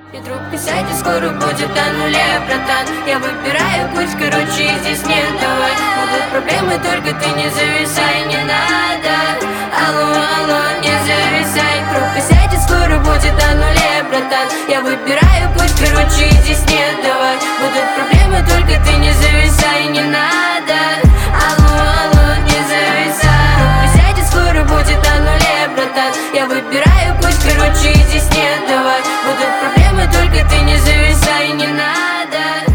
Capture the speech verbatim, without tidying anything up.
И трубка сядет, скоро будет о нуле, братан. Я выбираю путь, короче, здесь нет давай. Будут проблемы, только ты не зависай, не надо. Алло, алло, не зависай. Трубка сядет, скоро будет о нуле, братан. Я выбираю путь, короче, здесь нет давай. Будут проблемы, только ты не зависай, не надо. Алло, алло, не зависай. Трубка сядет, скоро будет о нуле, братан. Я выбираю путь, короче, здесь нет давай. Будут проблемы, только ты не зависай, не надо.